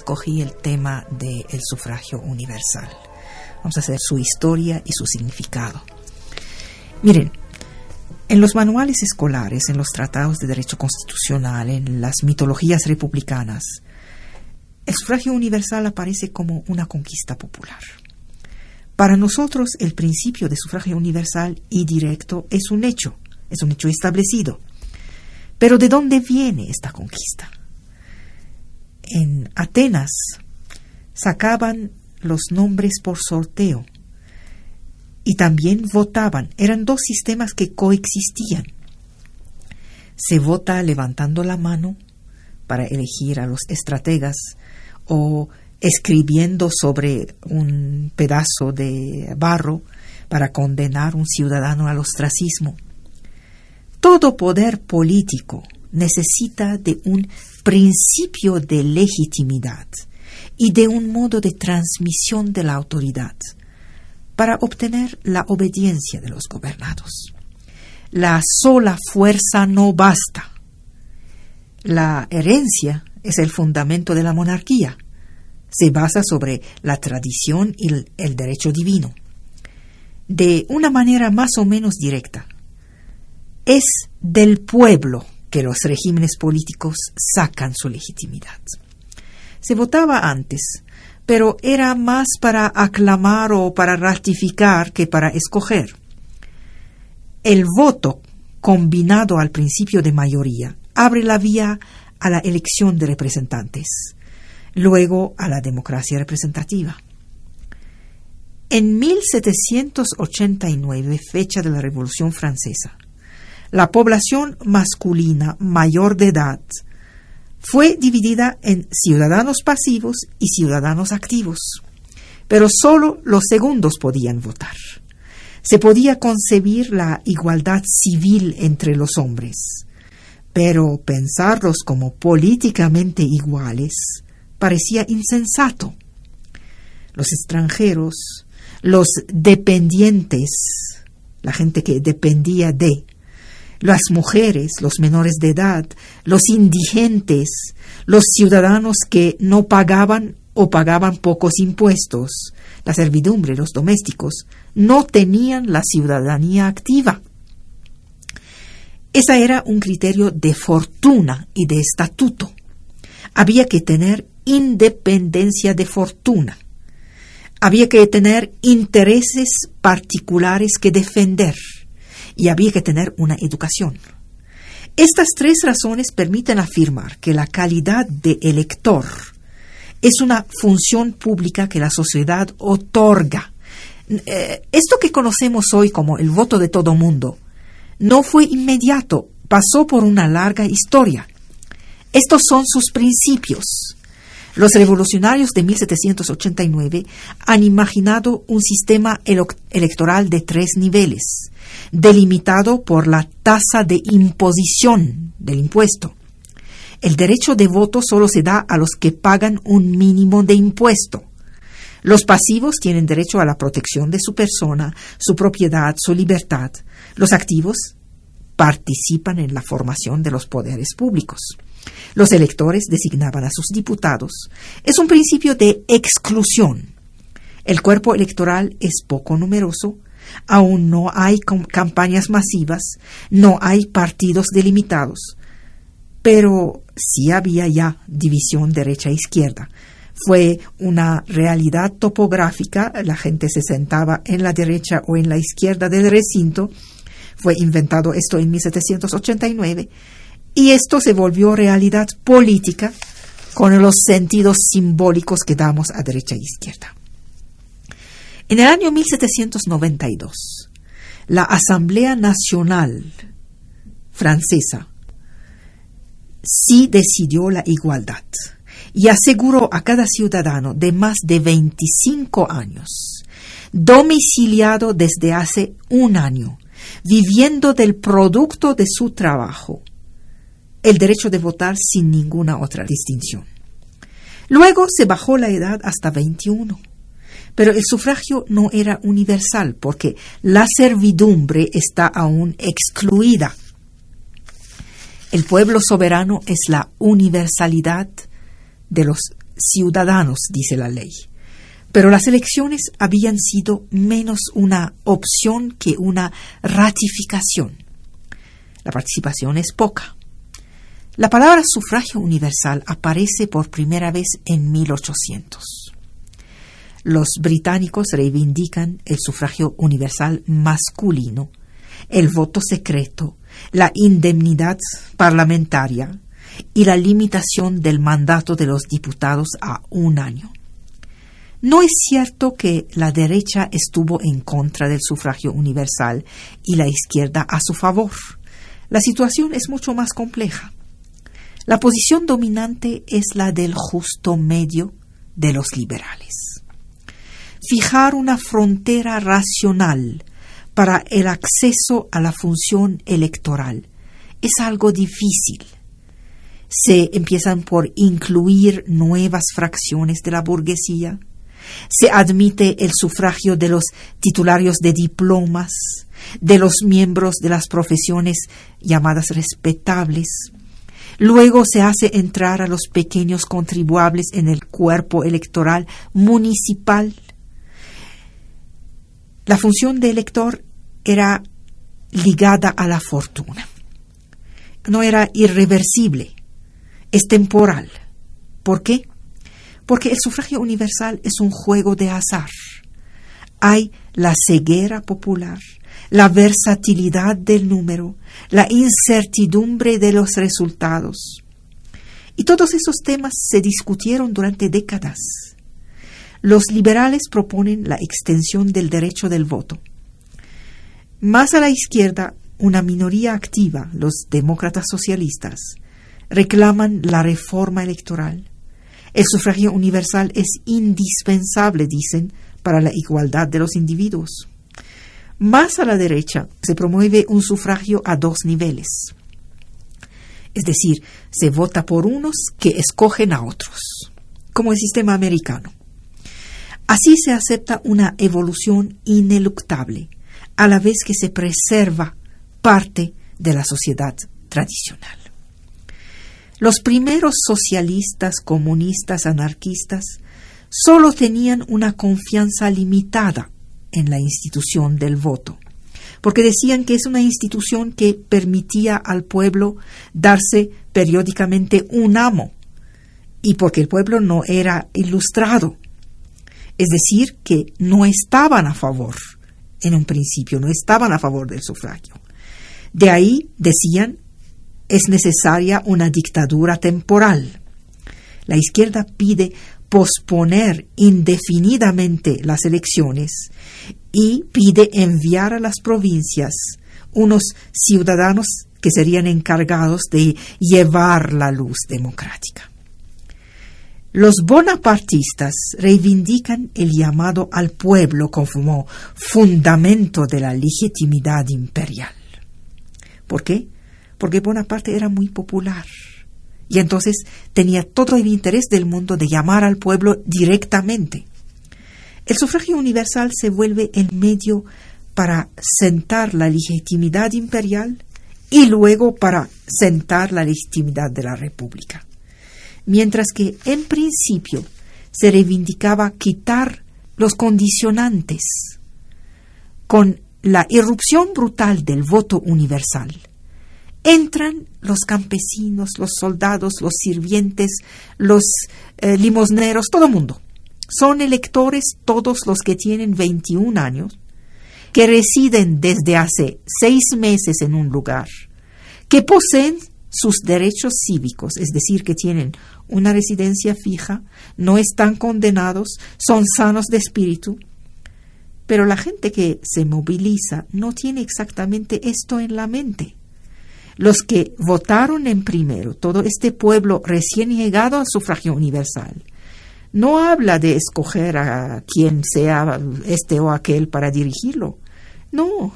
escogí el tema del sufragio universal. Vamos a hacer su historia y su significado. Miren, en los manuales escolares, en los tratados de derecho constitucional, en las mitologías republicanas, el sufragio universal aparece como una conquista popular. Para nosotros, el principio de sufragio universal y directo es un hecho establecido. Pero ¿de dónde viene esta conquista? En Atenas sacaban los nombres por sorteo y también votaban. Eran dos sistemas que coexistían. Se vota levantando la mano para elegir a los estrategas o escribiendo sobre un pedazo de barro para condenar a un ciudadano al ostracismo. Todo poder político necesita de un principio de legitimidad y de un modo de transmisión de la autoridad para obtener la obediencia de los gobernados. La sola fuerza no basta. La herencia es el fundamento de la monarquía. Se basa sobre la tradición y el derecho divino. De una manera más o menos directa, es del pueblo que los regímenes políticos sacan su legitimidad. Se votaba antes, pero era más para aclamar o para ratificar que para escoger. El voto, combinado al principio de mayoría, abre la vía a la elección de representantes, luego a la democracia representativa. En 1789, fecha de la Revolución Francesa, la población masculina mayor de edad fue dividida en ciudadanos pasivos y ciudadanos activos, pero solo los segundos podían votar. Se podía concebir la igualdad civil entre los hombres, pero pensarlos como políticamente iguales parecía insensato. Los extranjeros, los dependientes, la gente que dependía de, las mujeres, los menores de edad, los indigentes, los ciudadanos que no pagaban o pagaban pocos impuestos, la servidumbre, los domésticos, no tenían la ciudadanía activa. Ese era un criterio de fortuna y de estatuto. Había que tener independencia de fortuna. Había que tener intereses particulares que defender. Y había que tener una educación. Estas tres razones permiten afirmar que la calidad de elector es una función pública que la sociedad otorga. Esto que conocemos hoy como el voto de todo mundo no fue inmediato, pasó por una larga historia. Estos son sus principios. Los revolucionarios de 1789 han imaginado un sistema electoral de 3 niveles, delimitado por la tasa de imposición del impuesto. El derecho de voto solo se da a los que pagan un mínimo de impuesto. Los pasivos tienen derecho a la protección de su persona, su propiedad, su libertad. Los activos participan en la formación de los poderes públicos. Los electores designaban a sus diputados. Es un principio de exclusión. El cuerpo electoral es poco numeroso, aún no hay campañas masivas, no hay partidos delimitados, pero sí había ya división derecha-izquierda. Fue una realidad topográfica, la gente se sentaba en la derecha o en la izquierda del recinto. Fue inventado esto en 1789 y esto se volvió realidad política con los sentidos simbólicos que damos a derecha e izquierda. En el año 1792, la Asamblea Nacional francesa sí decidió la igualdad y aseguró a cada ciudadano de más de 25 años, domiciliado desde hace 1 año, viviendo del producto de su trabajo, el derecho de votar sin ninguna otra distinción. Luego se bajó la edad hasta 21. Pero el sufragio no era universal porque la servidumbre está aún excluida. El pueblo soberano es la universalidad de los ciudadanos, dice la ley. Pero las elecciones habían sido menos una opción que una ratificación. La participación es poca. La palabra sufragio universal aparece por primera vez en 1800. Los británicos reivindican el sufragio universal masculino, el voto secreto, la indemnidad parlamentaria y la limitación del mandato de los diputados a 1 año. No es cierto que la derecha estuvo en contra del sufragio universal y la izquierda a su favor. La situación es mucho más compleja. La posición dominante es la del justo medio de los liberales. Fijar una frontera racional para el acceso a la función electoral es algo difícil. Se empiezan por incluir nuevas fracciones de la burguesía. Se admite el sufragio de los titularios de diplomas, de los miembros de las profesiones llamadas respetables. Luego se hace entrar a los pequeños contribuables en el cuerpo electoral municipal. La función de elector era ligada a la fortuna. No era irreversible, es temporal. ¿Por qué? Porque el sufragio universal es un juego de azar. Hay la ceguera popular, la versatilidad del número, la incertidumbre de los resultados. Y todos esos temas se discutieron durante décadas. Los liberales proponen la extensión del derecho del voto. Más a la izquierda, una minoría activa, los demócratas socialistas, reclaman la reforma electoral. El sufragio universal es indispensable, dicen, para la igualdad de los individuos. Más a la derecha se promueve un sufragio a 2 niveles. Es decir, se vota por unos que escogen a otros, como el sistema americano. Así se acepta una evolución ineluctable, a la vez que se preserva parte de la sociedad tradicional. Los primeros socialistas, comunistas, anarquistas, solo tenían una confianza limitada en la institución del voto, porque decían que es una institución que permitía al pueblo darse periódicamente un amo, y porque el pueblo no era ilustrado, es decir, que no estaban a favor, en un principio, no estaban a favor del sufragio. De ahí, decían, es necesaria una dictadura temporal. La izquierda pide posponer indefinidamente las elecciones y pide enviar a las provincias unos ciudadanos que serían encargados de llevar la luz democrática. Los bonapartistas reivindican el llamado al pueblo como fundamento de la legitimidad imperial. ¿Por qué? Porque Bonaparte era muy popular y entonces tenía todo el interés del mundo de llamar al pueblo directamente. El sufragio universal se vuelve el medio para sentar la legitimidad imperial y luego para sentar la legitimidad de la república. Mientras que en principio se reivindicaba quitar los condicionantes. Con la irrupción brutal del voto universal, entran los campesinos, los soldados, los sirvientes, los limosneros, todo el mundo. Son electores todos los que tienen 21 años, que residen desde hace 6 meses en un lugar, que poseen sus derechos cívicos, es decir, que tienen una residencia fija, no están condenados, son sanos de espíritu. Pero la gente que se moviliza no tiene exactamente esto en la mente. Los que votaron en primero, todo este pueblo recién llegado al sufragio universal, no habla de escoger a quien sea este o aquel para dirigirlo. No.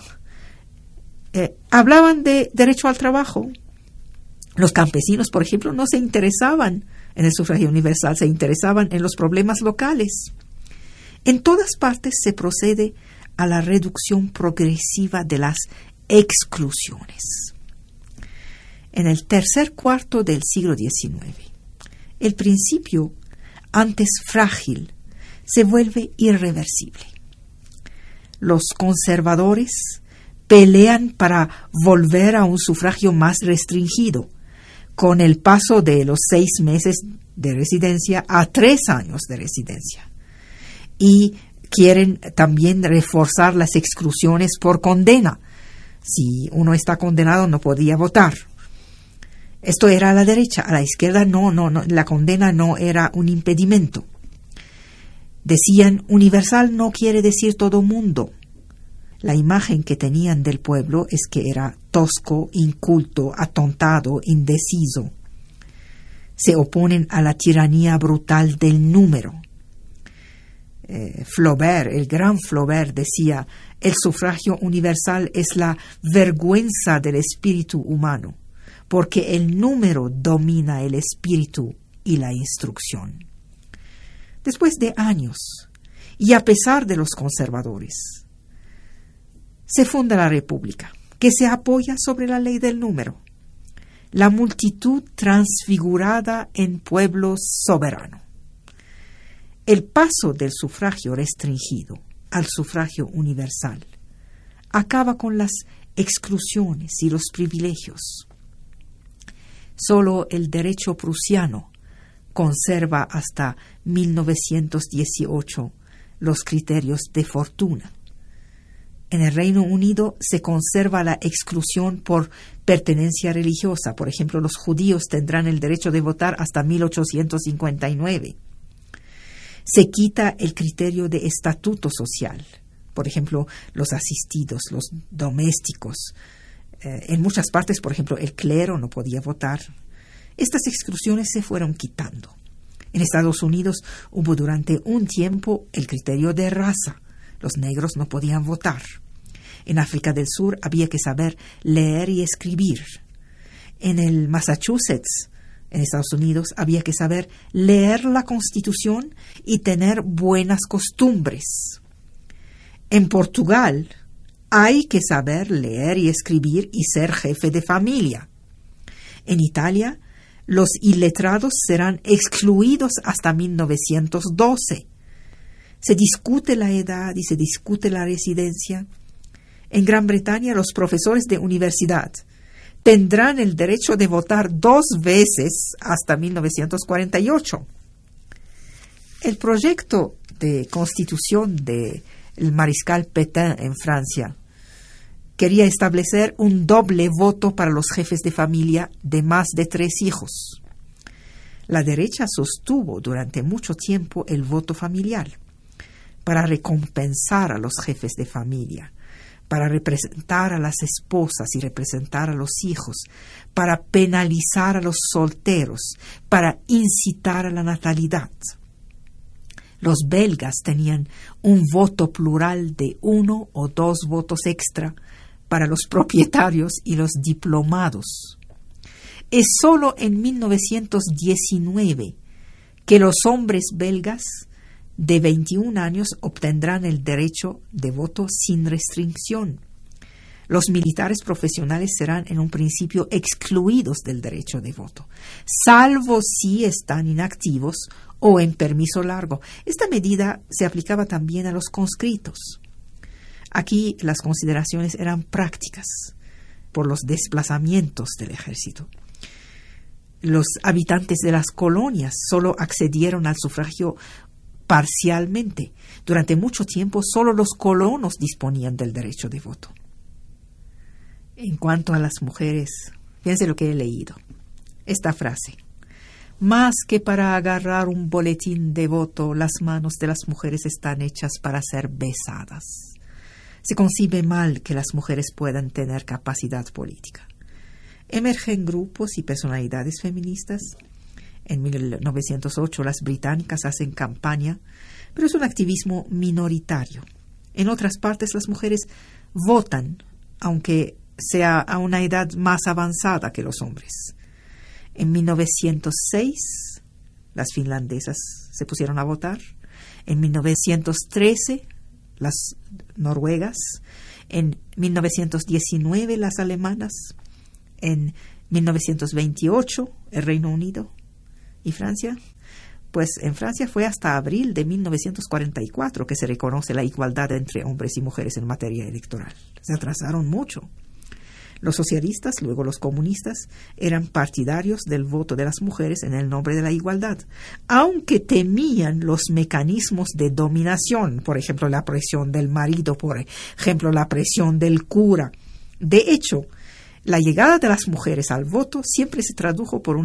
Hablaban de derecho al trabajo. Los campesinos, por ejemplo, no se interesaban en el sufragio universal, se interesaban en los problemas locales. En todas partes se procede a la reducción progresiva de las exclusiones. En el tercer cuarto del siglo XIX, el principio antes frágil, se vuelve irreversible. Los conservadores pelean para volver a un sufragio más restringido, con el paso de los 6 meses de residencia a 3 años de residencia. Y quieren también reforzar las exclusiones por condena. Si uno está condenado, no podía votar. Esto era a la derecha. A la izquierda, no, la condena no era un impedimento. Decían, universal no quiere decir todo mundo. La imagen que tenían del pueblo es que era tosco, inculto, atontado, indeciso. Se oponen a la tiranía brutal del número. Flaubert, el gran Flaubert, decía, el sufragio universal es la vergüenza del espíritu humano, porque el número domina el espíritu y la instrucción. Después de años, y a pesar de los conservadores, se funda la República, que se apoya sobre la ley del número, la multitud transfigurada en pueblo soberano. El paso del sufragio restringido al sufragio universal acaba con las exclusiones y los privilegios. Solo el derecho prusiano conserva hasta 1918 los criterios de fortuna. En el Reino Unido se conserva la exclusión por pertenencia religiosa. Por ejemplo, los judíos tendrán el derecho de votar hasta 1859. Se quita el criterio de estatuto social. Por ejemplo, los asistidos, los domésticos. En muchas partes, por ejemplo, el clero no podía votar. Estas exclusiones se fueron quitando. En Estados Unidos hubo durante un tiempo el criterio de raza. Los negros no podían votar. En África del Sur había que saber leer y escribir. En el Massachusetts, en Estados Unidos, había que saber leer la Constitución y tener buenas costumbres. En Portugal, hay que saber leer y escribir y ser jefe de familia. En Italia, los iletrados serán excluidos hasta 1912. Se discute la edad y se discute la residencia. En Gran Bretaña, los profesores de universidad tendrán el derecho de votar 2 veces hasta 1948. El proyecto de constitución del mariscal Pétain en Francia quería establecer un doble voto para los jefes de familia de más de 3 hijos. La derecha sostuvo durante mucho tiempo el voto familiar para recompensar a los jefes de familia, para representar a las esposas y representar a los hijos, para penalizar a los solteros, para incitar a la natalidad. Los belgas tenían un voto plural de 1 o 2 votos extra para los propietarios y los diplomados. Es solo en 1919 que los hombres belgas de 21 años obtendrán el derecho de voto sin restricción. Los militares profesionales serán en un principio excluidos del derecho de voto, salvo si están inactivos o en permiso largo. Esta medida se aplicaba también a los conscritos. Aquí las consideraciones eran prácticas por los desplazamientos del ejército. Los habitantes de las colonias solo accedieron al sufragio parcialmente. Durante mucho tiempo solo los colonos disponían del derecho de voto. En cuanto a las mujeres, fíjense lo que he leído. Esta frase: más que para agarrar un boletín de voto, las manos de las mujeres están hechas para ser besadas. Se concibe mal que las mujeres puedan tener capacidad política. Emergen grupos y personalidades feministas. En 1908 las británicas hacen campaña, pero es un activismo minoritario. En otras partes las mujeres votan, aunque sea a una edad más avanzada que los hombres. En 1906 las finlandesas se pusieron a votar. En 1913 las noruegas. En 1919 las alemanas. En 1928 el Reino Unido y Francia. Pues en Francia fue hasta abril de 1944 que se reconoce la igualdad entre hombres y mujeres en materia electoral. Se atrasaron mucho. Los socialistas, luego los comunistas, eran partidarios del voto de las mujeres en el nombre de la igualdad, aunque temían los mecanismos de dominación, por ejemplo, la presión del marido, por ejemplo, la presión del cura. De hecho, la llegada de las mujeres al voto siempre se tradujo por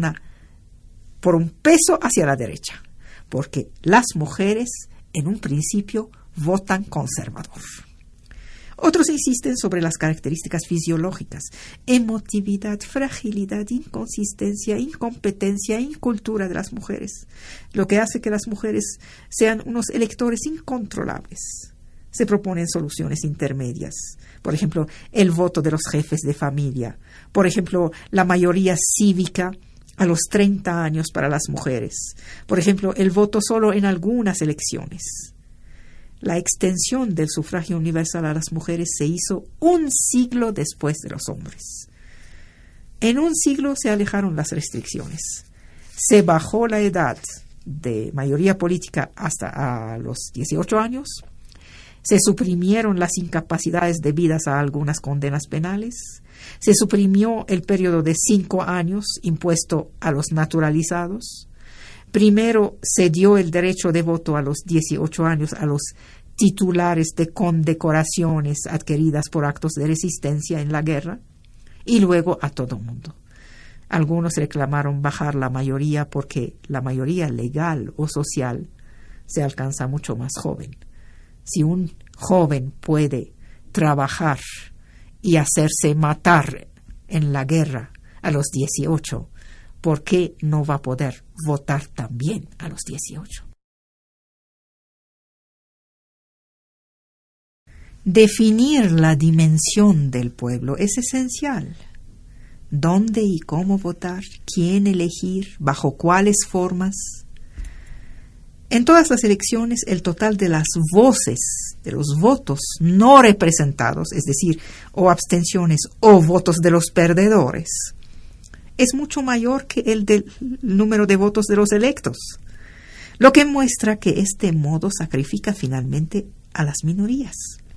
un peso hacia la derecha, porque las mujeres, en un principio, votan conservador. Otros insisten sobre las características fisiológicas: emotividad, fragilidad, inconsistencia, incompetencia, incultura de las mujeres, lo que hace que las mujeres sean unos electores incontrolables. Se proponen soluciones intermedias, por ejemplo, el voto de los jefes de familia, por ejemplo, la mayoría cívica a los 30 años para las mujeres, por ejemplo, el voto solo en algunas elecciones. La extensión del sufragio universal a las mujeres se hizo un siglo después de los hombres. En un siglo se alejaron las restricciones. Se bajó la edad de mayoría política hasta a los 18 años. Se suprimieron las incapacidades debidas a algunas condenas penales. Se suprimió el periodo de 5 años impuesto a los naturalizados. Primero se dio el derecho de voto a los 18 años a los titulares de condecoraciones adquiridas por actos de resistencia en la guerra, y luego a todo mundo. Algunos reclamaron bajar la mayoría porque la mayoría legal o social se alcanza mucho más joven. Si un joven puede trabajar y hacerse matar en la guerra a los 18, ¿por qué no va a poder votar también a los 18? Definir la dimensión del pueblo es esencial. ¿Dónde y cómo votar? ¿Quién elegir? ¿Bajo cuáles formas? En todas las elecciones, el total de las voces, de los votos no representados, es decir, o abstenciones o votos de los perdedores, es mucho mayor que el del número de votos de los electos, lo que muestra que este modo sacrifica finalmente a las minorías.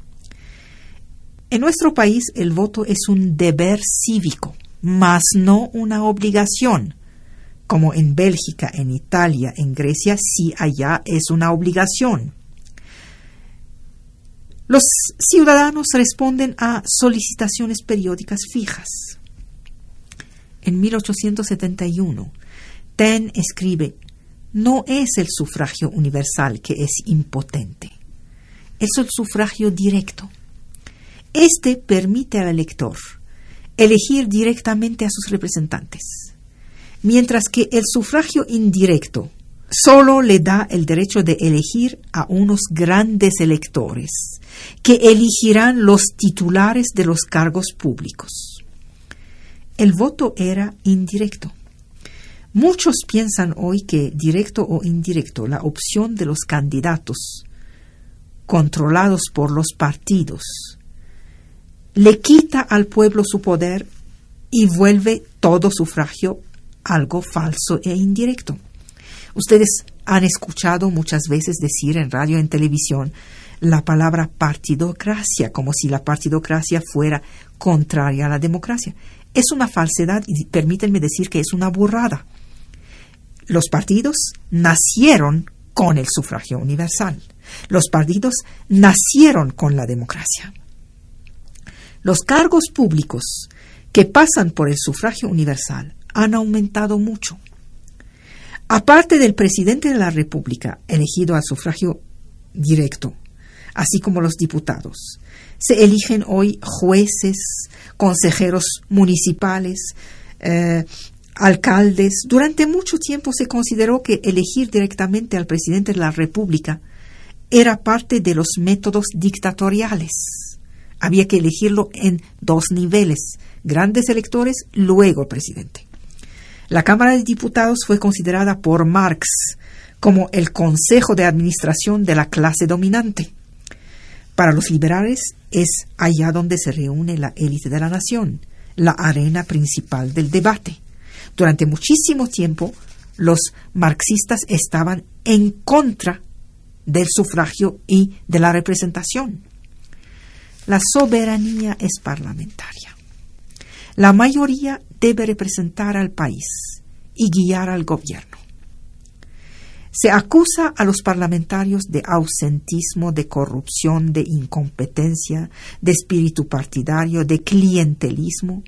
En nuestro país el voto es un deber cívico, mas no una obligación, como en Bélgica, en Italia, en Grecia, sí allá es una obligación. Los ciudadanos responden a solicitaciones periódicas fijas. En 1871, Taine escribe: no es el sufragio universal que es impotente, es el sufragio directo. Este permite al elector elegir directamente a sus representantes, mientras que el sufragio indirecto solo le da el derecho de elegir a unos grandes electores que elegirán los titulares de los cargos públicos. El voto era indirecto. Muchos piensan hoy que, directo o indirecto, la opción de los candidatos controlados por los partidos le quita al pueblo su poder y vuelve todo sufragio algo falso e indirecto. Ustedes han escuchado muchas veces decir en radio y en televisión la palabra partidocracia, como si la partidocracia fuera contraria a la democracia. Es una falsedad y permítanme decir que es una burrada. Los partidos nacieron con el sufragio universal. Los partidos nacieron con la democracia. Los cargos públicos que pasan por el sufragio universal han aumentado mucho. Aparte del presidente de la República, elegido al sufragio directo, así como los diputados, se eligen hoy jueces, consejeros municipales, alcaldes. Durante mucho tiempo se consideró que elegir directamente al presidente de la República era parte de los métodos dictatoriales. Había que elegirlo en 2 niveles, grandes electores, luego el presidente. La Cámara de Diputados fue considerada por Marx como el consejo de administración de la clase dominante. Para los liberales es allá donde se reúne la élite de la nación, la arena principal del debate. Durante muchísimo tiempo, Los marxistas estaban en contra del sufragio y de la representación. La soberanía es parlamentaria. La mayoría debe representar al país y guiar al gobierno. Se acusa a los parlamentarios de ausentismo, de corrupción, de incompetencia, de espíritu partidario, de clientelismo.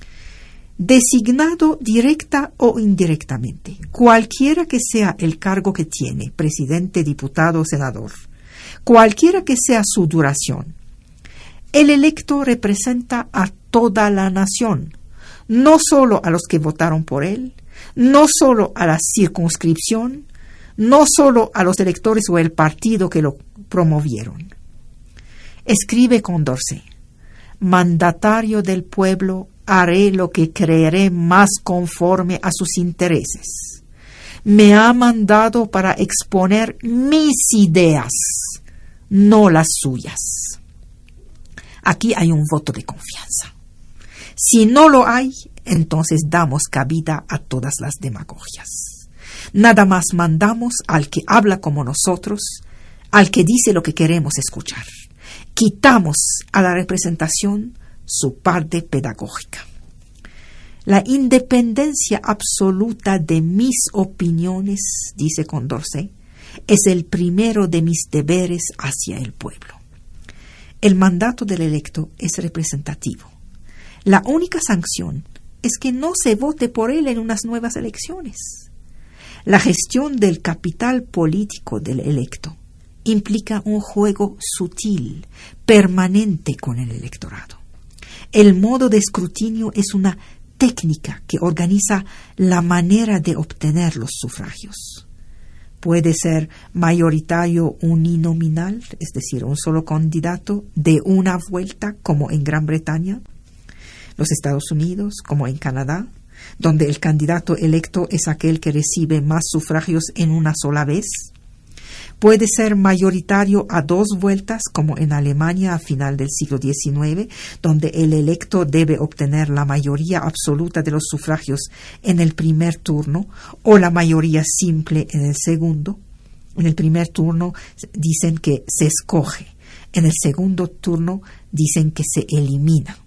Designado directa o indirectamente, cualquiera que sea el cargo que tiene, presidente, diputado o senador, cualquiera que sea su duración, el electo representa a toda la nación, no solo a los que votaron por él, no solo a la circunscripción, no solo a los electores o el partido que lo promovieron. Escribe Condorcet: mandatario del pueblo, haré lo que creeré más conforme a sus intereses. Me ha mandado para exponer mis ideas, no las suyas. Aquí hay un voto de confianza. Si no lo hay, entonces damos cabida a todas las demagogias. Nada más mandamos al que habla como nosotros, al que dice lo que queremos escuchar. Quitamos a la representación su parte pedagógica. La independencia absoluta de mis opiniones, dice Condorcet, es el primero de mis deberes hacia el pueblo. El mandato del electo es representativo. La única sanción es que no se vote por él en unas nuevas elecciones. La gestión del capital político del electo implica un juego sutil, permanente con el electorado. El modo de escrutinio es una técnica que organiza la manera de obtener los sufragios. Puede ser mayoritario uninominal, es decir, un solo candidato de una vuelta, como en Gran Bretaña, los Estados Unidos, como en Canadá, donde el candidato electo es aquel que recibe más sufragios en una sola vez. Puede ser mayoritario a dos vueltas, como en Alemania a final del siglo XIX, donde el electo debe obtener la mayoría absoluta de los sufragios en el primer turno o la mayoría simple en el segundo. En el primer turno dicen que se escoge, en el segundo turno dicen que se elimina.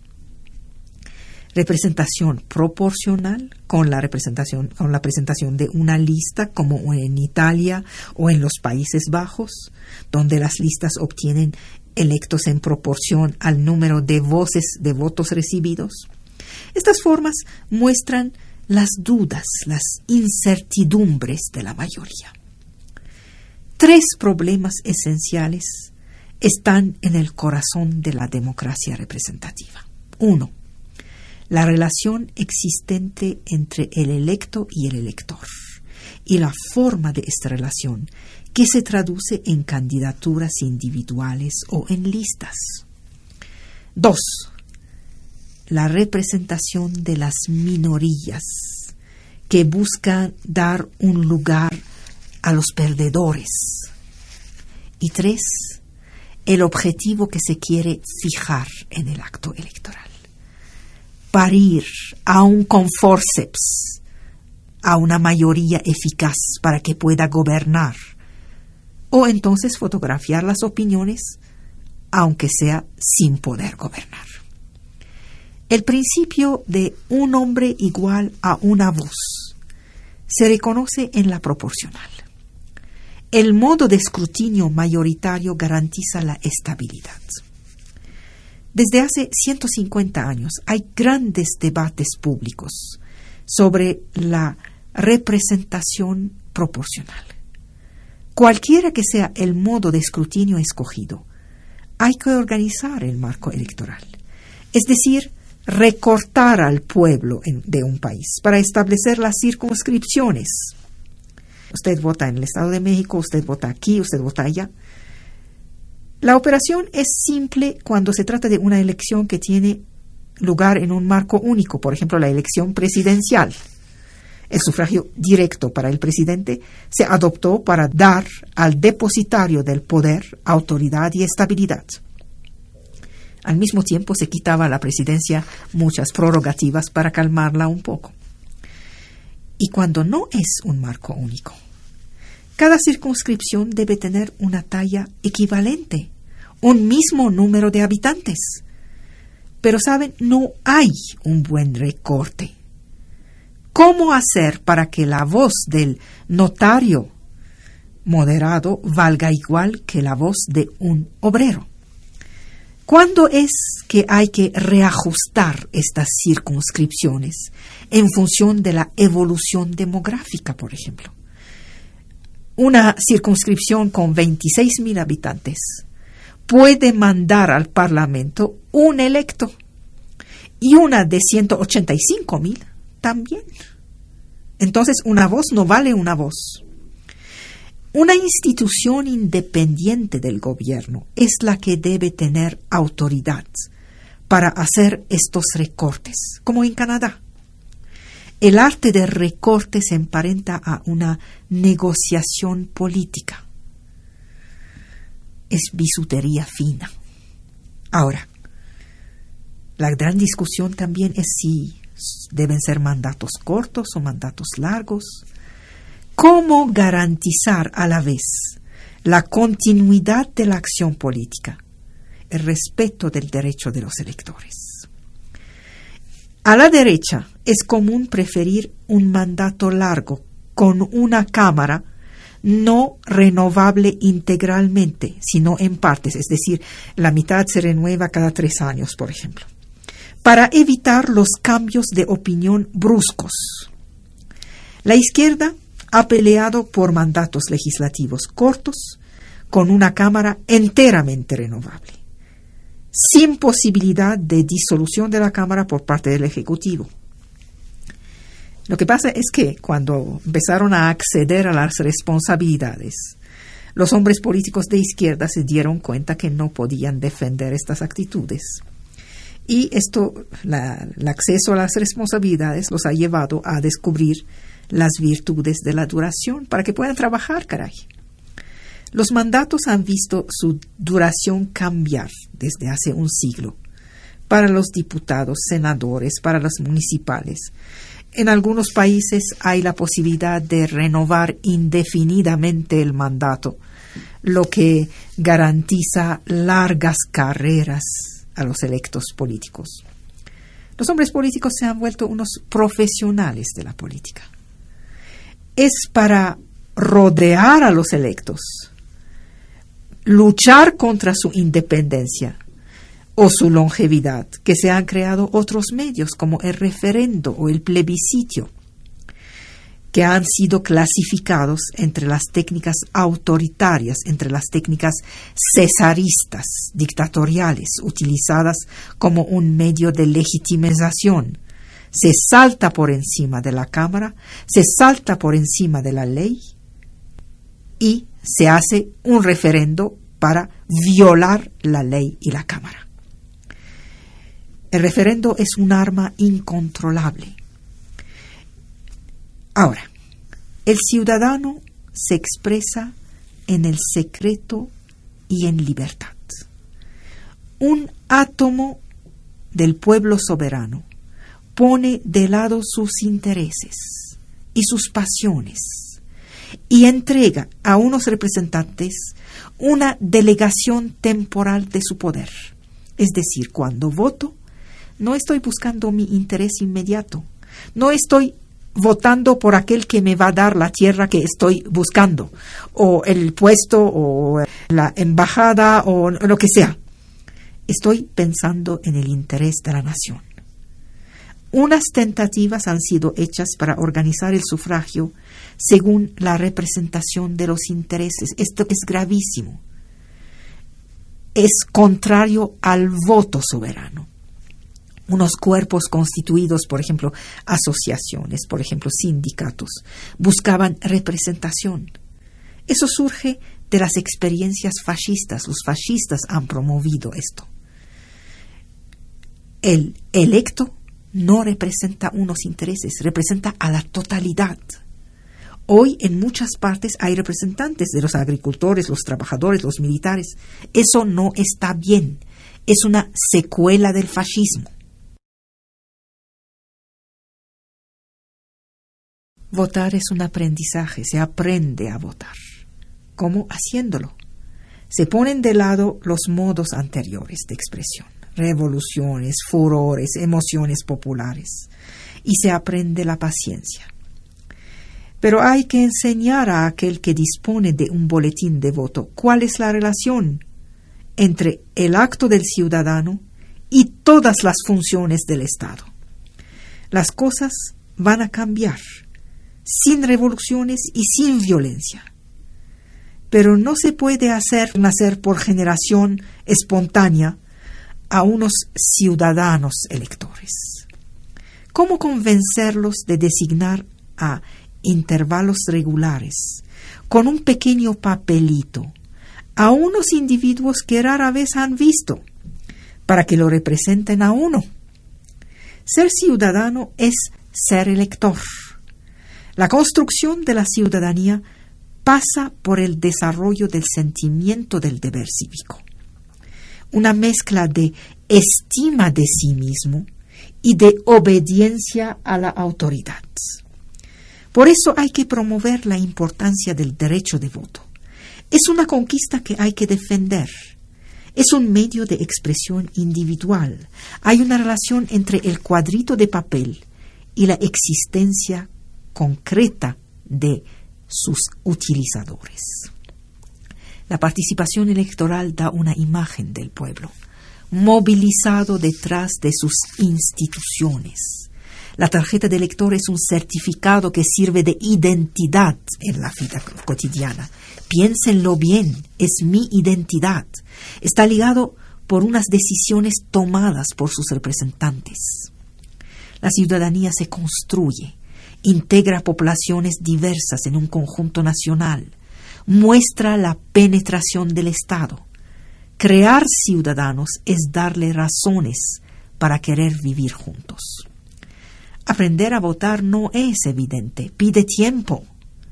Representación proporcional con la presentación de una lista, como en Italia o en los Países Bajos, donde las listas obtienen electos en proporción al número de votos recibidos. Estas formas muestran las dudas, las incertidumbres de la mayoría. Tres problemas esenciales están en el corazón de la democracia representativa. 1. La relación existente entre el electo y el elector, y la forma de esta relación que se traduce en candidaturas individuales o en listas. 2. La representación de las minorías que buscan dar un lugar a los perdedores. Y 3. El objetivo que se quiere fijar en el acto electoral. Parir aún con forceps a una mayoría eficaz para que pueda gobernar, o entonces fotografiar las opiniones, aunque sea sin poder gobernar. El principio de un hombre igual a una voz se reconoce en la proporcional. El modo de escrutinio mayoritario garantiza la estabilidad. Desde hace 150 años hay grandes debates públicos sobre la representación proporcional. Cualquiera que sea el modo de escrutinio escogido, hay que organizar el marco electoral, es decir, recortar al pueblo de un país para establecer las circunscripciones. Usted vota en el Estado de México, usted vota aquí, usted vota allá. La operación es simple cuando se trata de una elección que tiene lugar en un marco único, por ejemplo, la elección presidencial. El sufragio directo para el presidente se adoptó para dar al depositario del poder autoridad y estabilidad. Al mismo tiempo se quitaba a la presidencia muchas prerrogativas para calmarla un poco. y cuando no es un marco único. Cada circunscripción debe tener una talla equivalente, un mismo número de habitantes. Pero, ¿saben? No hay un buen recorte. ¿Cómo hacer para que la voz del notario moderado valga igual que la voz de un obrero? ¿Cuándo es que hay que reajustar estas circunscripciones en función de la evolución demográfica, por ejemplo? Una circunscripción con 26,000 habitantes puede mandar al Parlamento un electo y una de 185,000 también. Entonces, una voz no vale una voz. Una institución independiente del gobierno es la que debe tener autoridad para hacer estos recortes, como en Canadá. El arte de recorte se emparenta a una negociación política. Es bisutería fina. Ahora, la gran discusión también es si deben ser mandatos cortos o mandatos largos. ¿Cómo garantizar a la vez la continuidad de la acción política, el respeto del derecho de los electores? A la derecha es común preferir un mandato largo con una Cámara no renovable integralmente, sino en partes, es decir, la mitad se renueva cada 3 años, por ejemplo, para evitar los cambios de opinión bruscos. La izquierda ha peleado por mandatos legislativos cortos con una Cámara enteramente renovable, sin posibilidad de disolución de la Cámara por parte del Ejecutivo. Lo que pasa es que cuando empezaron a acceder a las responsabilidades, los hombres políticos de izquierda se dieron cuenta que no podían defender estas actitudes. Y el acceso a las responsabilidades los ha llevado a descubrir las virtudes de la duración para que puedan trabajar, caray. Los mandatos han visto su duración cambiar desde hace un siglo para los diputados, senadores, para los municipales. En algunos países hay la posibilidad de renovar indefinidamente el mandato, lo que garantiza largas carreras a los electos políticos. Los hombres políticos se han vuelto unos profesionales de la política. Es para rodear a los electos, luchar contra su independencia o su longevidad, que se han creado otros medios como el referendo o el plebiscito, que han sido clasificados entre las técnicas autoritarias, entre las técnicas cesaristas, dictatoriales, utilizadas como un medio de legitimización. Se salta por encima de la Cámara, se salta por encima de la ley y se hace un referendo para violar la ley y la Cámara. El referendo es un arma incontrolable. Ahora, el ciudadano se expresa en el secreto y en libertad. Un átomo del pueblo soberano pone de lado sus intereses y sus pasiones y entrega a unos representantes una delegación temporal de su poder. Es decir, cuando voto, no estoy buscando mi interés inmediato, no estoy votando por aquel que me va a dar la tierra que estoy buscando, o el puesto, o la embajada, o lo que sea. Estoy pensando en el interés de la nación. Unas tentativas han sido hechas para organizar el sufragio según la representación de los intereses. Esto es gravísimo. Es contrario al voto soberano. Unos cuerpos constituidos, por ejemplo, asociaciones, por ejemplo, sindicatos, buscaban representación. Eso surge de las experiencias fascistas. Los fascistas han promovido esto. El electo no representa unos intereses, representa a la totalidad. Hoy en muchas partes hay representantes de los agricultores, los trabajadores, los militares. Eso no está bien. Es una secuela del fascismo. Votar es un aprendizaje, se aprende a votar. ¿Cómo? Haciéndolo. Se ponen de lado los modos anteriores de expresión, revoluciones, furores, emociones populares, y se aprende la paciencia. Pero hay que enseñar a aquel que dispone de un boletín de voto cuál es la relación entre el acto del ciudadano y todas las funciones del Estado. Las cosas van a cambiar, sin revoluciones y sin violencia. Pero no se puede hacer nacer por generación espontánea a unos ciudadanos electores. ¿Cómo convencerlos de designar a intervalos regulares, con un pequeño papelito, a unos individuos que rara vez han visto, para que lo representen a uno? Ser ciudadano es ser elector. La construcción de la ciudadanía pasa por el desarrollo del sentimiento del deber cívico, una mezcla de estima de sí mismo y de obediencia a la autoridad. Por eso hay que promover la importancia del derecho de voto. Es una conquista que hay que defender. Es un medio de expresión individual. Hay una relación entre el cuadrito de papel y la existencia concreta de sus utilizadores. La participación electoral da una imagen del pueblo, movilizado detrás de sus instituciones. La tarjeta de elector es un certificado que sirve de identidad en la vida cotidiana. Piénsenlo bien, es mi identidad. Está ligado por unas decisiones tomadas por sus representantes. La ciudadanía se construye, integra poblaciones diversas en un conjunto nacional, muestra la penetración del Estado. Crear ciudadanos es darle razones para querer vivir juntos. Aprender a votar no es evidente, pide tiempo.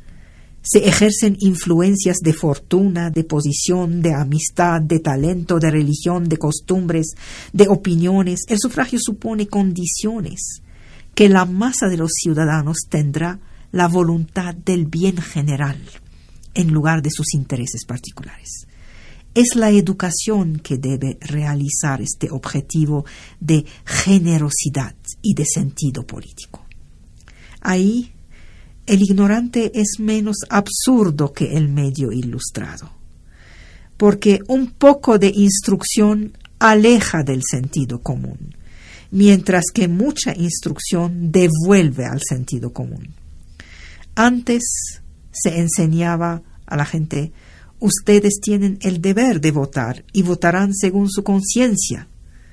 Se ejercen influencias de fortuna, de posición, de amistad, de talento, de religión, de costumbres, de opiniones. El sufragio supone condiciones que la masa de los ciudadanos tendrá la voluntad del bien general en lugar de sus intereses particulares. Es la educación que debe realizar este objetivo de generosidad y de sentido político. Ahí, el ignorante es menos absurdo que el medio ilustrado, porque un poco de instrucción aleja del sentido común, mientras que mucha instrucción devuelve al sentido común. Antes se enseñaba a la gente: ustedes tienen el deber de votar y votarán según su conciencia.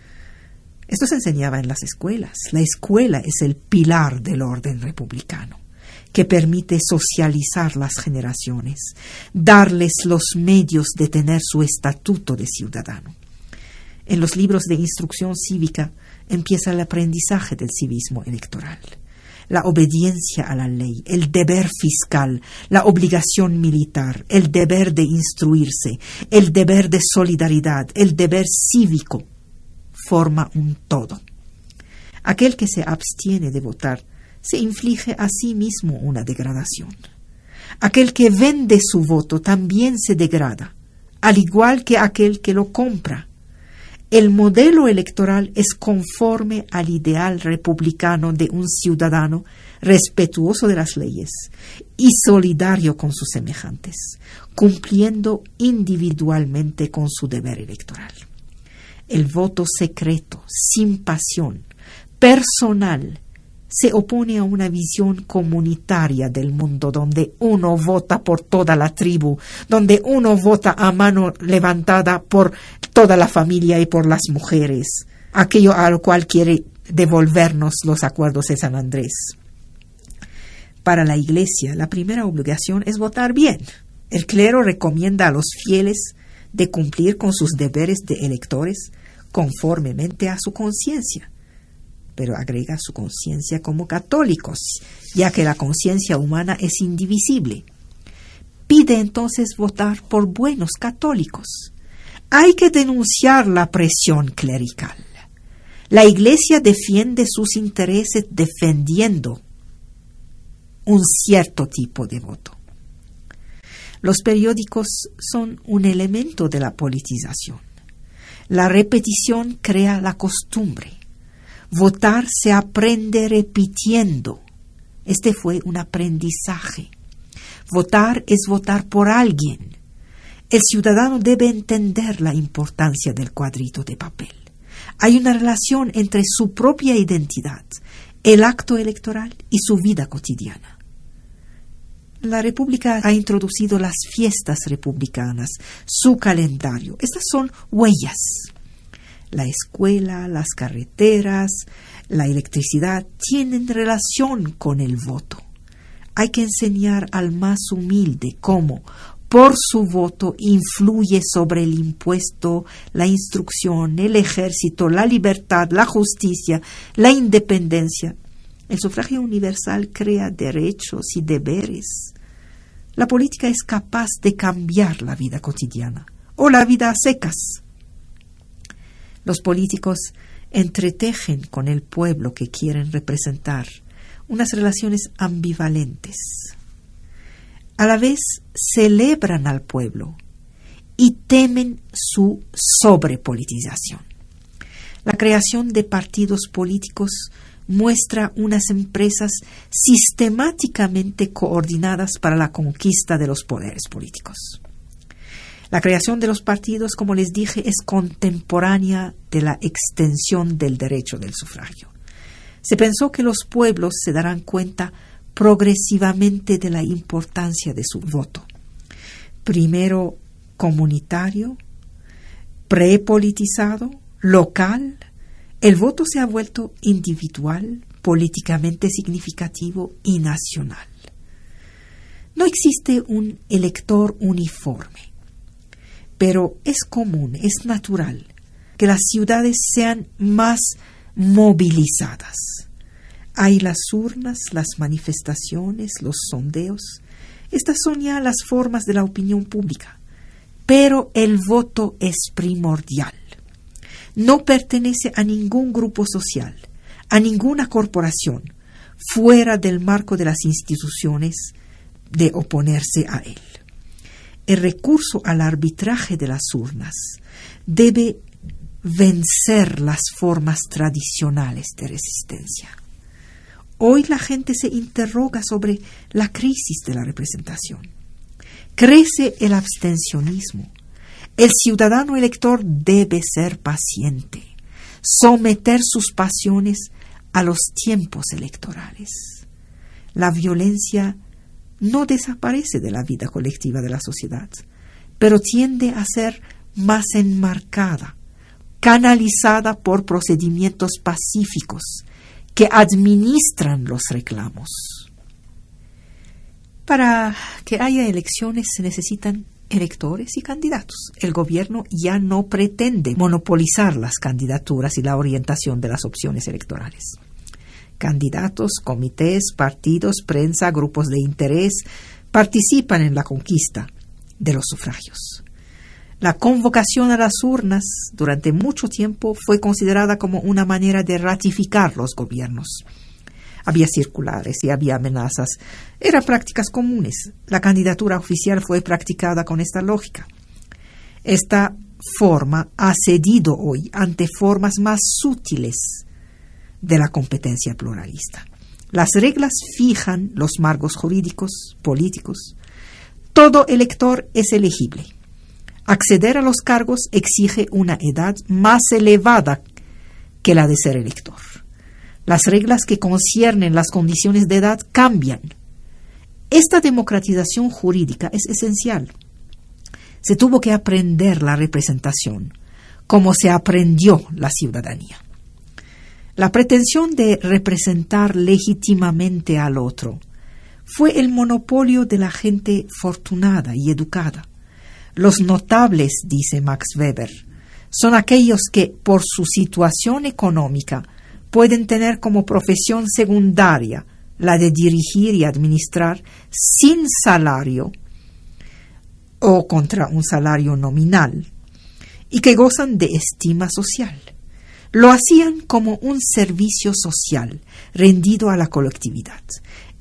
Esto se enseñaba en las escuelas. La escuela es el pilar del orden republicano, que permite socializar las generaciones, darles los medios de tener su estatuto de ciudadano. En los libros de instrucción cívica empieza el aprendizaje del civismo electoral. La obediencia a la ley, el deber fiscal, la obligación militar, el deber de instruirse, el deber de solidaridad, el deber cívico, forma un todo. Aquel que se abstiene de votar se inflige a sí mismo una degradación. Aquel que vende su voto también se degrada, al igual que aquel que lo compra. El modelo electoral es conforme al ideal republicano de un ciudadano respetuoso de las leyes y solidario con sus semejantes, cumpliendo individualmente con su deber electoral. El voto secreto, sin pasión, personal, se opone a una visión comunitaria del mundo donde uno vota por toda la tribu, donde uno vota a mano levantada por toda la familia y por las mujeres, aquello a lo cual quiere devolvernos los acuerdos de San Andrés. Para la Iglesia, la primera obligación es votar bien. El clero recomienda a los fieles de cumplir con sus deberes de electores conformemente a su conciencia, pero agrega su conciencia como católicos, ya que la conciencia humana es indivisible. Pide entonces votar por buenos católicos. Hay que denunciar la presión clerical. La Iglesia defiende sus intereses defendiendo un cierto tipo de voto. Los periódicos son un elemento de la politización. La repetición crea la costumbre. Votar se aprende repitiendo. Este fue un aprendizaje. Votar es votar por alguien. El ciudadano debe entender la importancia del cuadrito de papel. Hay una relación entre su propia identidad, el acto electoral y su vida cotidiana. La República ha introducido las fiestas republicanas, su calendario. Estas son huellas. La escuela, las carreteras, la electricidad tienen relación con el voto. Hay que enseñar al más humilde cómo, por su voto, influye sobre el impuesto, la instrucción, el ejército, la libertad, la justicia, la independencia. El sufragio universal crea derechos y deberes. La política es capaz de cambiar la vida cotidiana o la vida a secas. Los políticos entretejen con el pueblo que quieren representar unas relaciones ambivalentes. A la vez celebran al pueblo y temen su sobrepolitización. La creación de partidos políticos muestra unas empresas sistemáticamente coordinadas para la conquista de los poderes políticos. La creación de los partidos, como les dije, es contemporánea de la extensión del derecho del sufragio. Se pensó que los pueblos se darán cuenta progresivamente de la importancia de su voto. Primero comunitario, prepolitizado, local, el voto se ha vuelto individual, políticamente significativo y nacional. No existe un elector uniforme, pero es común, es natural que las ciudades sean más movilizadas. Hay las urnas, las manifestaciones, los sondeos. Estas son ya las formas de la opinión pública, pero el voto es primordial. No pertenece a ningún grupo social, a ninguna corporación, fuera del marco de las instituciones, de oponerse a él. El recurso al arbitraje de las urnas debe vencer las formas tradicionales de resistencia. Hoy la gente se interroga sobre la crisis de la representación. Crece el abstencionismo. El ciudadano elector debe ser paciente, someter sus pasiones a los tiempos electorales. La violencia no desaparece de la vida colectiva de la sociedad, pero tiende a ser más enmarcada, canalizada por procedimientos pacíficos que administran los reclamos. Para que haya elecciones se necesitan electores y candidatos. El gobierno ya no pretende monopolizar las candidaturas y la orientación de las opciones electorales. Candidatos, comités, partidos, prensa, grupos de interés participan en la conquista de los sufragios. La convocación a las urnas durante mucho tiempo fue considerada como una manera de ratificar los gobiernos. Había circulares y había amenazas. Eran prácticas comunes. La candidatura oficial fue practicada con esta lógica. Esta forma ha cedido hoy ante formas más sutiles de la competencia pluralista. Las reglas fijan los marcos jurídicos, políticos. Todo elector es elegible. Acceder a los cargos exige una edad más elevada que la de ser elector. Las reglas que conciernen las condiciones de edad cambian. Esta democratización jurídica es esencial. Se tuvo que aprender la representación, como se aprendió la ciudadanía. La pretensión de representar legítimamente al otro fue el monopolio de la gente fortunada y educada. Los notables, dice Max Weber, son aquellos que, por su situación económica, pueden tener como profesión secundaria la de dirigir y administrar sin salario o contra un salario nominal, y que gozan de estima social. Lo hacían como un servicio social rendido a la colectividad.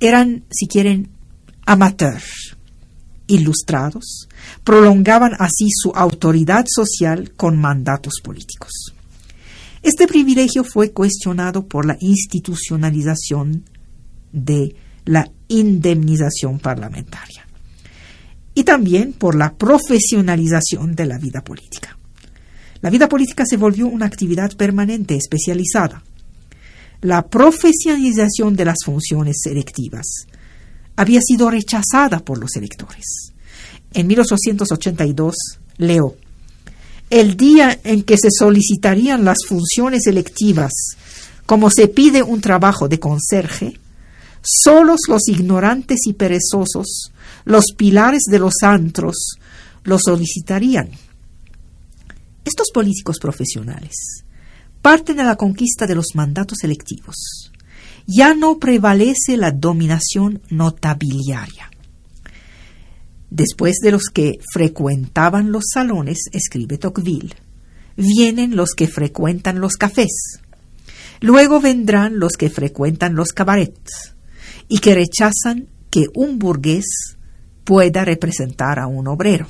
eran, si quieren, amateurs, ilustrados, prolongaban así su autoridad social con mandatos políticos. Este privilegio fue cuestionado por la institucionalización de la indemnización parlamentaria y también por la profesionalización de la vida política. La vida política se volvió una actividad permanente, especializada. La profesionalización de las funciones electivas había sido rechazada por los electores. En 1882, leo: el día en que se solicitarían las funciones electivas, como se pide un trabajo de conserje, solos los ignorantes y perezosos, los pilares de los antros, lo solicitarían. Estos políticos profesionales parten de la conquista de los mandatos electivos. Ya no prevalece la dominación notabiliaria. Después de los que frecuentaban los salones, escribe Tocqueville, vienen los que frecuentan los cafés. Luego vendrán los que frecuentan los cabarets y que rechazan que un burgués pueda representar a un obrero.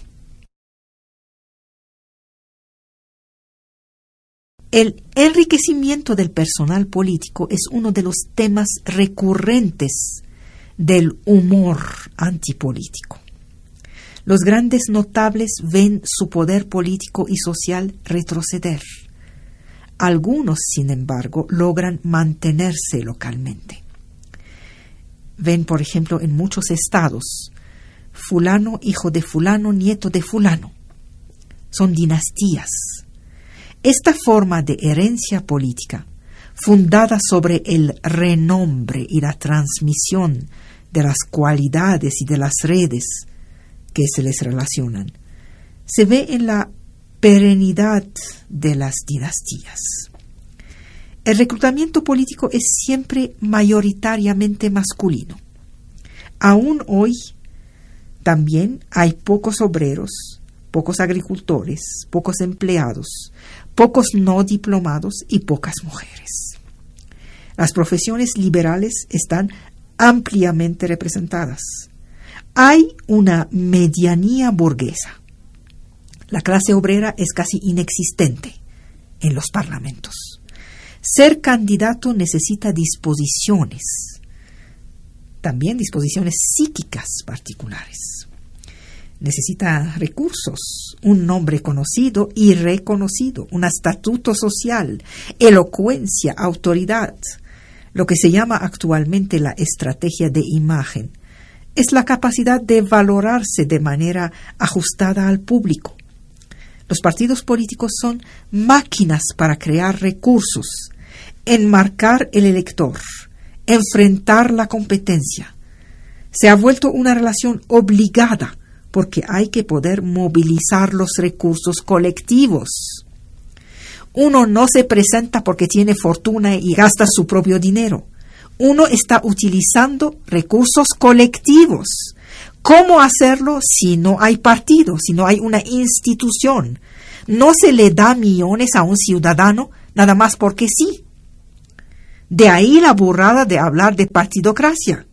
El enriquecimiento del personal político es uno de los temas recurrentes del humor antipolítico. Los grandes notables ven su poder político y social retroceder. Algunos, sin embargo, logran mantenerse localmente. Ven, por ejemplo, en muchos estados, fulano, hijo de fulano, nieto de fulano. Son dinastías. Esta forma de herencia política, fundada sobre el renombre y la transmisión de las cualidades y de las redes que se les relacionan, se ve en la perenidad de las dinastías. El reclutamiento político es siempre mayoritariamente masculino. Aún hoy también hay pocos obreros, pocos agricultores, pocos empleados, pocos no diplomados y pocas mujeres. Las profesiones liberales están ampliamente representadas. Hay una medianía burguesa. La clase obrera es casi inexistente en los parlamentos. Ser candidato necesita disposiciones, también disposiciones psíquicas particulares. Necesita recursos, un nombre conocido y reconocido, un estatuto social, elocuencia, autoridad. Lo que se llama actualmente la estrategia de imagen es la capacidad de valorarse de manera ajustada al público. Los partidos políticos son máquinas para crear recursos, enmarcar el elector, enfrentar la competencia. Se ha vuelto una relación obligada porque hay que poder movilizar los recursos colectivos. Uno no se presenta porque tiene fortuna y gasta su propio dinero. Uno está utilizando recursos colectivos. ¿Cómo hacerlo si no hay partido, si no hay una institución? No se le da millones a un ciudadano nada más porque sí. De ahí la burrada de hablar de partidocracia.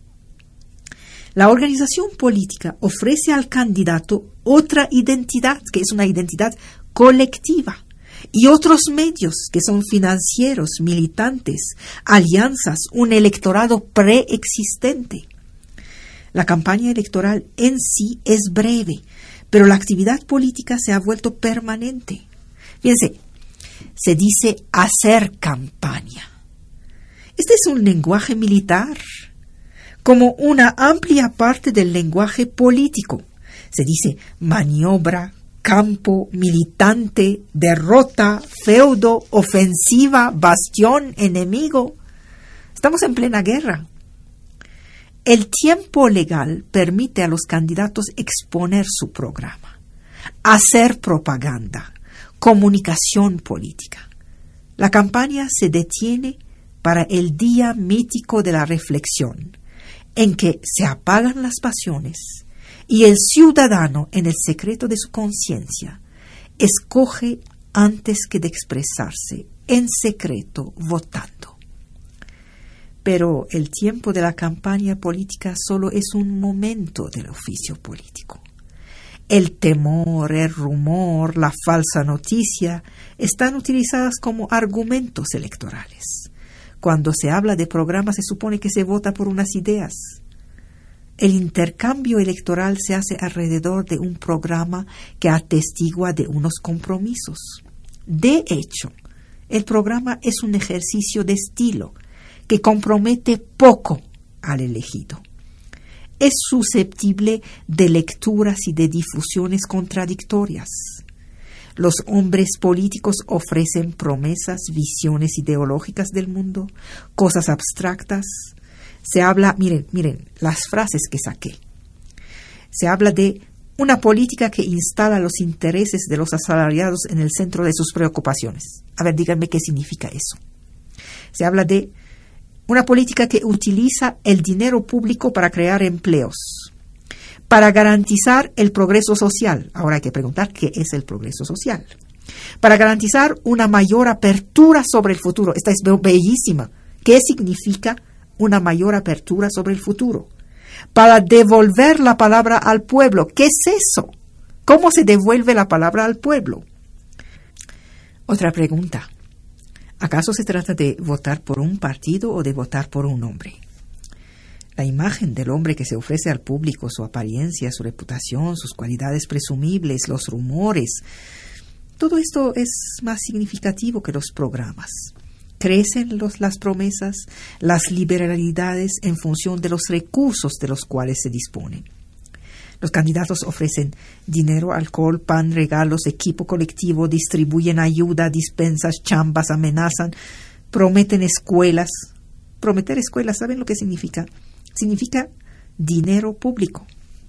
La organización política ofrece al candidato otra identidad, que es una identidad colectiva, y otros medios, que son financieros, militantes, alianzas, un electorado preexistente. La campaña electoral en sí es breve, pero la actividad política se ha vuelto permanente. Fíjense, se dice hacer campaña. Este es un lenguaje militar, como una amplia parte del lenguaje político. Se dice maniobra, campo, militante, derrota, feudo, ofensiva, bastión, enemigo. Estamos en plena guerra. El tiempo legal permite a los candidatos exponer su programa, hacer propaganda, comunicación política. La campaña se detiene para el día mítico de la reflexión, en que se apagan las pasiones y el ciudadano, en el secreto de su conciencia, escoge antes que de expresarse en secreto votando. Pero el tiempo de la campaña política solo es un momento del oficio político. El temor, el rumor, la falsa noticia están utilizadas como argumentos electorales. Cuando se habla de programas se supone que se vota por unas ideas. El intercambio electoral se hace alrededor de un programa que atestigua de unos compromisos. De hecho, el programa es un ejercicio de estilo que compromete poco al elegido. Es susceptible de lecturas y de difusiones contradictorias. Los hombres políticos ofrecen promesas, visiones ideológicas del mundo, cosas abstractas. Se habla, miren las frases que saqué. Se habla de una política que instala los intereses de los asalariados en el centro de sus preocupaciones. A ver, díganme qué significa eso. Se habla de una política que utiliza el dinero público para crear empleos, para garantizar el progreso social. Ahora hay que preguntar qué es el progreso social. Para garantizar una mayor apertura sobre el futuro. Esta es bellísima. ¿Qué significa una mayor apertura sobre el futuro? Para devolver la palabra al pueblo. ¿Qué es eso? ¿Cómo se devuelve la palabra al pueblo? Otra pregunta. ¿Acaso se trata de votar por un partido o de votar por un hombre? La imagen del hombre que se ofrece al público, su apariencia, su reputación, sus cualidades presumibles, los rumores, todo esto es más significativo que los programas. Crecen las promesas, las liberalidades en función de los recursos de los cuales se disponen. Los candidatos ofrecen dinero, alcohol, pan, regalos, equipo colectivo, distribuyen ayuda, dispensas, chambas, amenazan, prometen escuelas. Prometer escuelas, ¿saben lo que significa? Significa dinero público.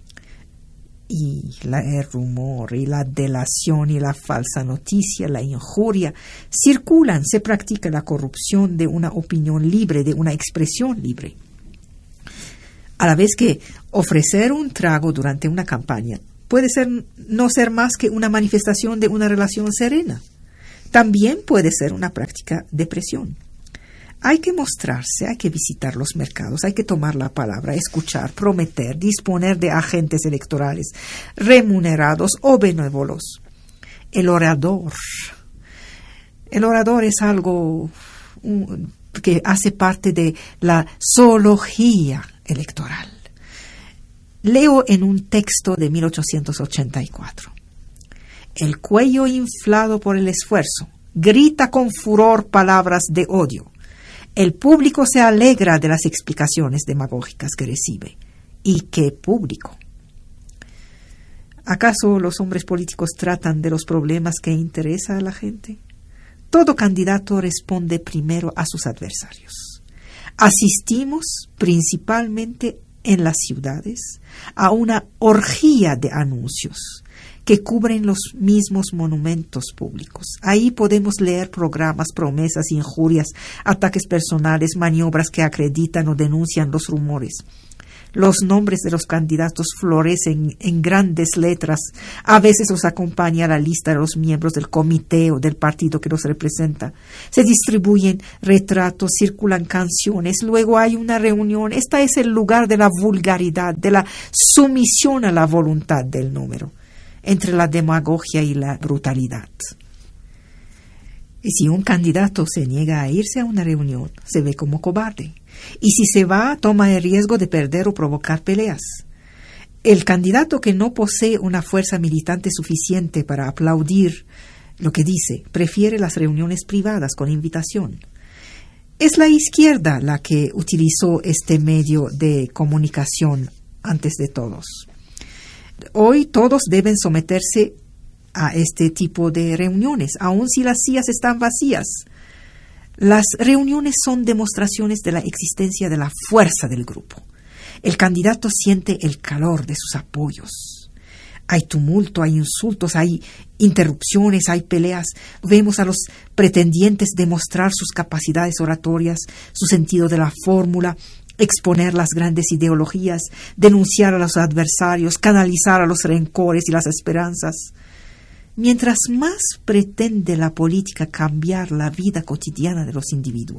Y el rumor, y la delación, y la falsa noticia, la injuria, circulan, se practica la corrupción de una opinión libre, de una expresión libre. A la vez que ofrecer un trago durante una campaña puede no ser más que una manifestación de una relación serena. También puede ser una práctica de presión. Hay que mostrarse, hay que visitar los mercados, hay que tomar la palabra, escuchar, prometer, disponer de agentes electorales remunerados o benévolos. El orador es algo que hace parte de la zoología electoral. Leo en un texto de 1884. El cuello inflado por el esfuerzo grita con furor palabras de odio. El público se alegra de las explicaciones demagógicas que recibe. ¿Y qué público? ¿Acaso los hombres políticos tratan de los problemas que interesa a la gente? Todo candidato responde primero a sus adversarios. Asistimos principalmente en las ciudades a una orgía de anuncios que cubren los mismos monumentos públicos. Ahí podemos leer programas, promesas, injurias, ataques personales, maniobras que acreditan o denuncian los rumores. Los nombres de los candidatos florecen en grandes letras. A veces los acompaña la lista de los miembros del comité o del partido que los representa. Se distribuyen retratos, circulan canciones, luego hay una reunión. Este es el lugar de la vulgaridad, de la sumisión a la voluntad del número, entre la demagogia y la brutalidad. Y si un candidato se niega a irse a una reunión, se ve como cobarde. Y si se va, toma el riesgo de perder o provocar peleas. El candidato que no posee una fuerza militante suficiente para aplaudir lo que dice, prefiere las reuniones privadas con invitación. Es la izquierda la que utilizó este medio de comunicación antes de todos. Hoy todos deben someterse a este tipo de reuniones, aun si las sillas están vacías. Las reuniones son demostraciones de la existencia de la fuerza del grupo. El candidato siente el calor de sus apoyos. Hay tumulto, hay insultos, hay interrupciones, hay peleas. Vemos a los pretendientes demostrar sus capacidades oratorias, su sentido de la fórmula, exponer las grandes ideologías, denunciar a los adversarios, canalizar a los rencores y las esperanzas. Mientras más pretende la política cambiar la vida cotidiana de los individuos,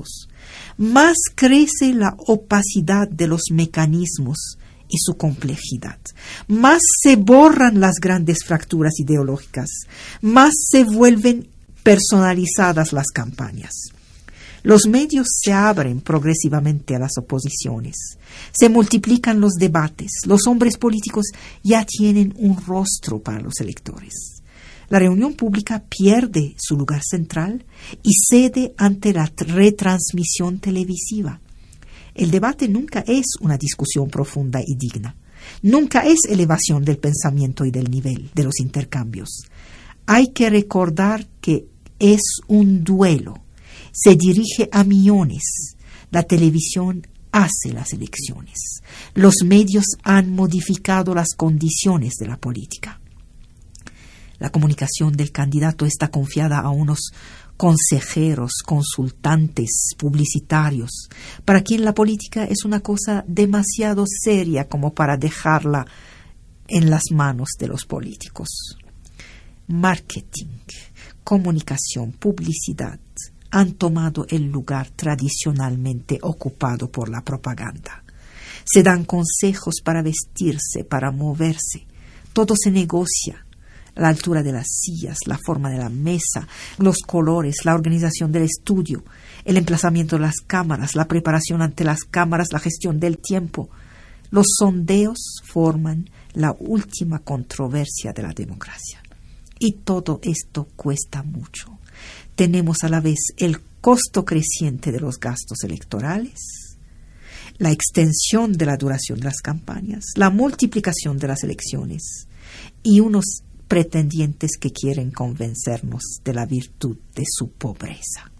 más crece la opacidad de los mecanismos y su complejidad, más se borran las grandes fracturas ideológicas, más se vuelven personalizadas las campañas. Los medios se abren progresivamente a las oposiciones, se multiplican los debates, los hombres políticos ya tienen un rostro para los electores. La reunión pública pierde su lugar central y cede ante la retransmisión televisiva. El debate nunca es una discusión profunda y digna, nunca es elevación del pensamiento y del nivel de los intercambios. Hay que recordar que es un duelo. Se dirige a millones. La televisión hace las elecciones. Los medios han modificado las condiciones de la política. La comunicación del candidato está confiada a unos consejeros, consultantes, publicitarios, para quien la política es una cosa demasiado seria como para dejarla en las manos de los políticos. Marketing, comunicación, publicidad han tomado el lugar tradicionalmente ocupado por la propaganda. Se dan consejos para vestirse, para moverse. Todo se negocia. La altura de las sillas, la forma de la mesa, los colores, la organización del estudio, el emplazamiento de las cámaras, la preparación ante las cámaras, la gestión del tiempo. Los sondeos forman la última controversia de la democracia. Y todo esto cuesta mucho. Tenemos a la vez el costo creciente de los gastos electorales, la extensión de la duración de las campañas, la multiplicación de las elecciones y unos pretendientes que quieren convencernos de la virtud de su pobreza.